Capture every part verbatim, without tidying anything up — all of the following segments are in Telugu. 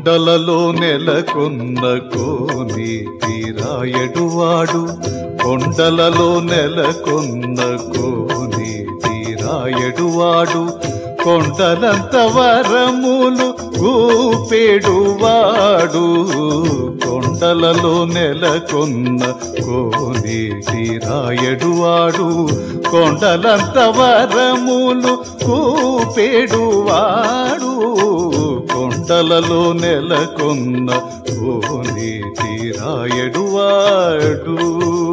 కొండలలో నెలకొన్న కోనేటి రాయడువాడు, కొండలలో నెలకొన్న కోనేటి రాయడువాడు, కొండలంత వరములు గూపెడువాడు. కొండలలో నెలకొన్న కోనేటి రాయడువాడు, కొండలంత వరములు గూపెడువాడు. కొండలలో నెలకొన్న కోనేటి రాయడువాడు.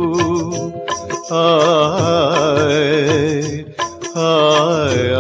ఆయ్ ఆయ్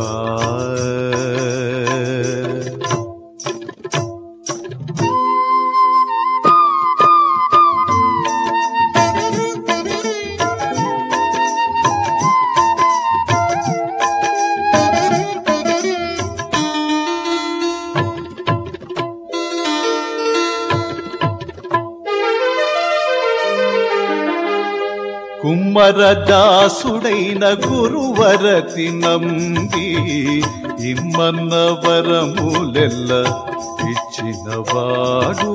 కుమ్మరదాసుడైన గురువరతి నంబి, ఇమ్మన్న వరములెల్ల ఇచ్చినవాడు.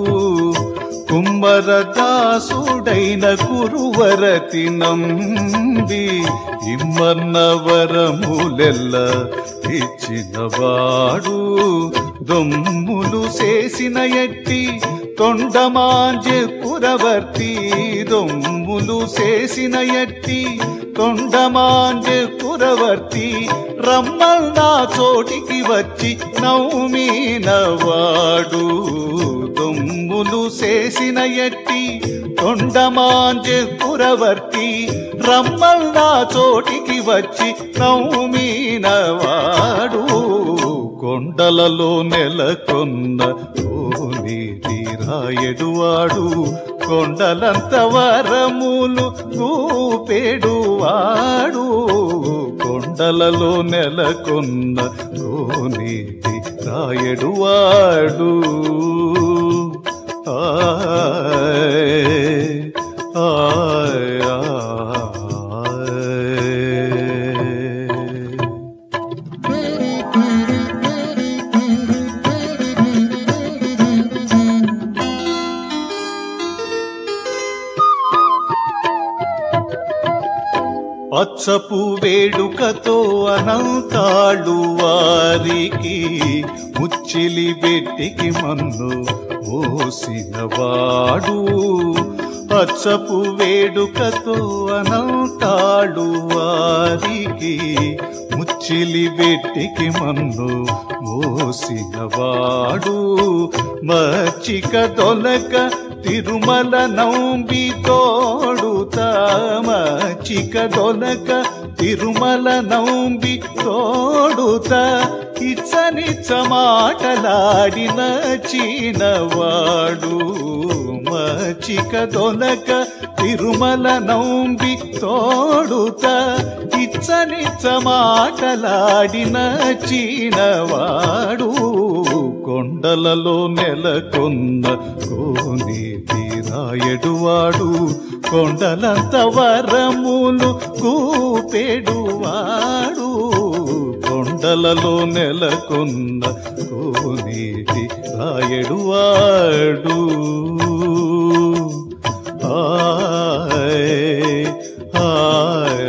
కుమ్మరదాసుడైన గురువరతి నంబి, ఇమ్మన్న వరములెల్ల ఇచ్చినవాడు. దొమ్ములు చేసిన ఎట్టి తొండమాంజె పురవర్తి, దొమ్ములు చేసిన ఎట్టి తొండమాంజె పురవర్తి, రమ్మన్నా చోటికి వచ్చి నౌమీనవాడు. దొమ్ములు చేసిన ఎట్టి తొండమాంజె పురవర్తి, రమ్మన్నా చోటికి వచ్చి నౌమీనవాడు. కొండలలో నెలకొన్న కోనేటి రాయడువాడు, కొండలంత వరములు గూపెడువాడు. కొండలలో నెలకొన్న కోనేటి రాయడువాడు. ఆయ్ ఆయ్ అచ్చపు వేడుకతో అనంతాళు వారికి, ముచ్చిలి బెట్టికి మన్ను మోసినవాడు. అచ్చపు వేడుకతో అనంతాళు వారికి, ముచ్చిలి బెట్టికి మన్ను మోసినవాడు. మచ్చిక దొలక తిరుమల నౌంబి తోడుత, మచ్చిక దొలక తిరుమల నౌంబి తోడుత, ఇచ్చనిచ్చ మాటలాడిన చీనవాడు. మచ్చిక దొలక తిరుమల నౌంబి తోడుత, ఇచ్చనిచ్చ మాటలాడిన చీనవాడు. కొండలలో నెలకొన్న కోనేటి రాయడువాడు, కొండలంత వరములు గూపెడువాడు. కొండలలో నెలకొన్న కోనేటి రాయడువాడు. ఆయ్ ఆయ్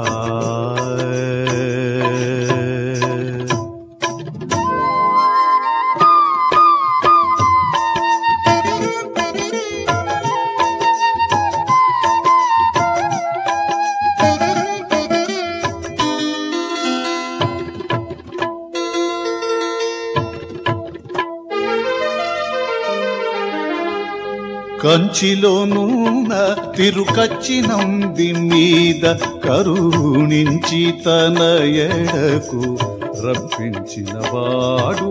కంచిలోనూన తిరుకచ్చినంది మీద కరుణించి తన ఎడకు రప్పించినవాడు.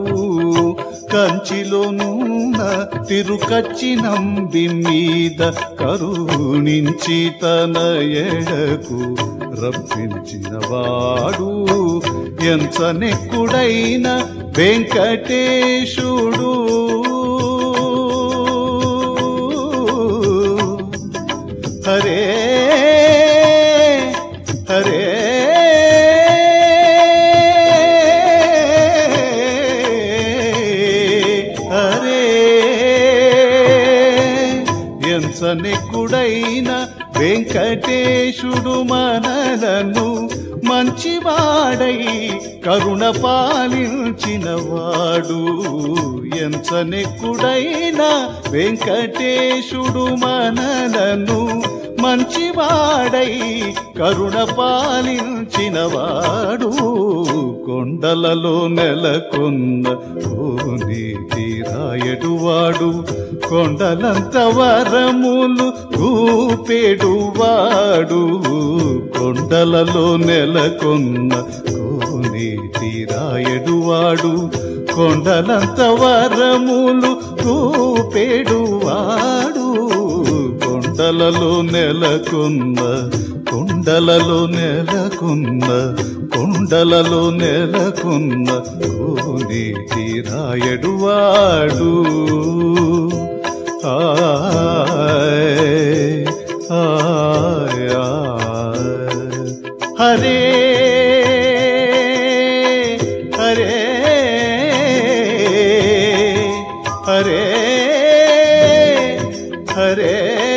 కంచిలోనూన తిరుకచ్చినంది మీద కరుణించి తన ఎడకు రప్పించినవాడు. ఎంచనెక్కుడైన వెంకటేశుడు, హరే హరే హరే ఎంచనెక్కుడైన వెంకటేశుడు మనలను మంచివాడై కరుణ పాలించినవాడు. ఎంచనెక్కుడైన వెంకటేశుడు మనలను మంచివాడై కరుణ పాలించినవాడు. కొండలలో నెలకొన్న కోనేటి రాయడువాడు, కొండలంత వరములు చూపెడువాడు. కొండలలో నెలకొన్న కోనేటి రాయడువాడు, కొండలంత వరములు చూపెడువాడు. కొండలలో నెలకొన్న కొండలలో నెలకొన్న కొండలలో నెలకొన్న కోనేటి రాయడువాడు. ఆయ్ ఆయ్ హరే హరే హరే హరే.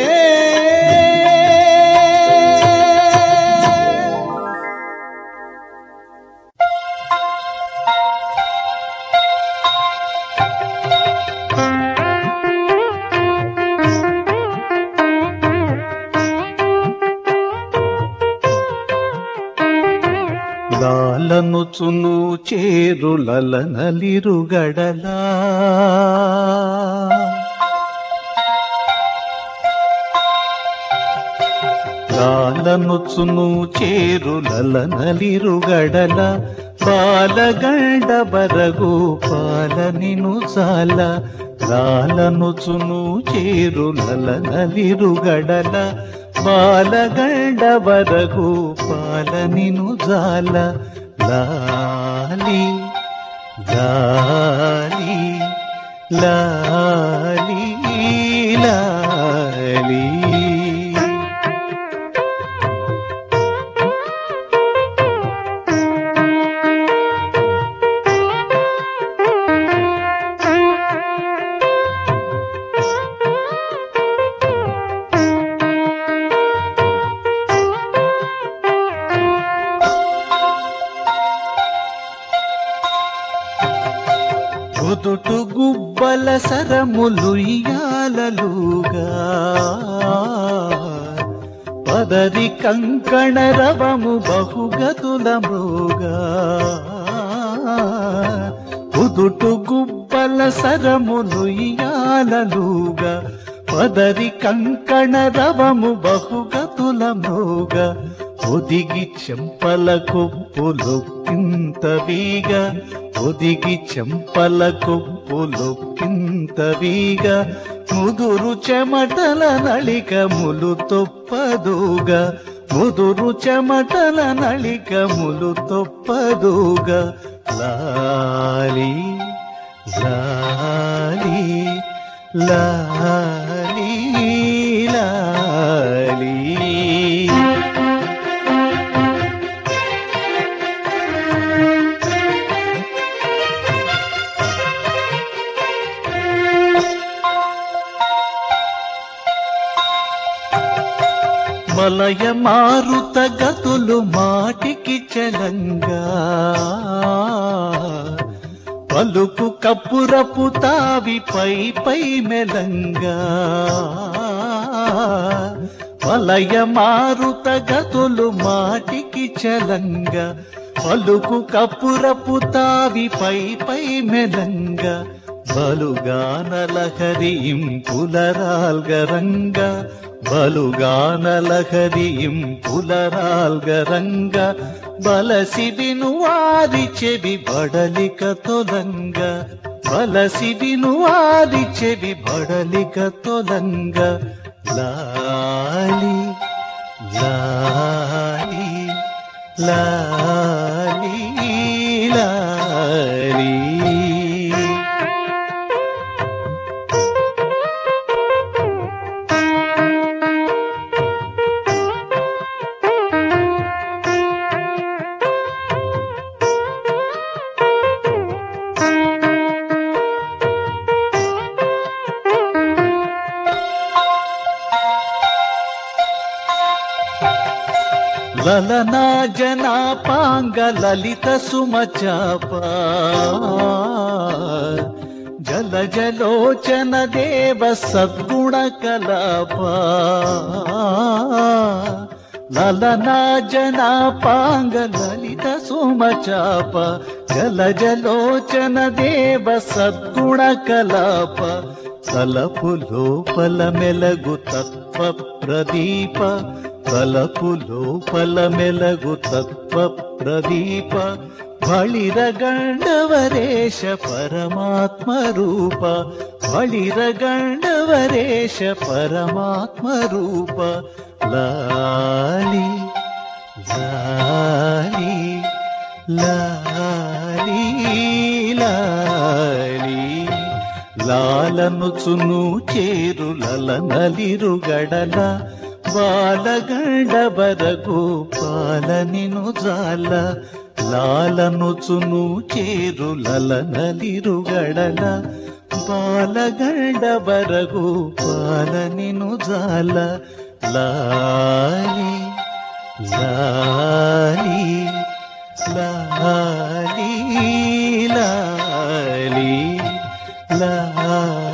లాలనుచును చేరులల నలిరుగడలా, లాలనుచును చేరులల నలిరుగడల, బాలగండ బరగు పాలనిను సాల. లాలనుచును చేరులల నలిరుగడల, బాలగండ బరగు పాలనిను జాల. లాలి లాలి లాలి లాలి. కుదుటు గుబ్బల సరములు ఇయాలలుగా, పదరి కంకణ రవము బహుగతుల మృగా. కుదుటు గుబ్బల సరములు ఇయాలలుగా, పదరి కంకణ రవము బహుగతుల మృగా. ఒదిగి చెంపల కొప్పులొక్కింతవిగా, ఒదిగి చెంపల కొప్పులొక్కింతవిగా. ముదురు చెమటల నళికములు తొప్పదుగా, ముదురు చెమటల నళికములు తొప్పదుగా. లాలి లాలి లాలి లాలి. మలయ మారుత గతులు మాటికి చలంగా, పలుకు కప్పురపు తావి పై పై మెలంగా. మలయ మారుత గతులు మాటికి చలంగా, పలుకు కప్పురపు తావి పై పై మెలంగా. బలుగానలహరిం పులరాల్గరంగా, బలుగానలహరిం పులరాల్గరంగా. బలసి వినువారి చెవి బడలిక తొలంగా, బలసి వినువారి చెవి బడలిక తొలంగా. లాలి లాలి లాలి లాలి. లలనా జనాపాంగ లలిత సుమచాప జల జలోచన దేవ సద్గుణ కలాప లలనా జనాపాంగ లలిత సుమచాప జల జలోచన దేవ సద్గుణ కలాప తలపు లోపల మెలగు తత్వ ప్రదీప తలపు లోపల మెలగు తత్వ ప్రదీప బళిర గండవరేశ పరమాత్మ రూప బళిర గండవరేశ పరమాత్మ రూప లాలి లాలి లాలి లాలి లాలనుచును చేరు లలనలిరుగడల బాలగండబర గోపాలనిను జాల లాలనుచును చేరు లలనలిరుగడల బాలగండబర గోపాలనిను జాల లాలి లాలి లాలి లాలి లాలి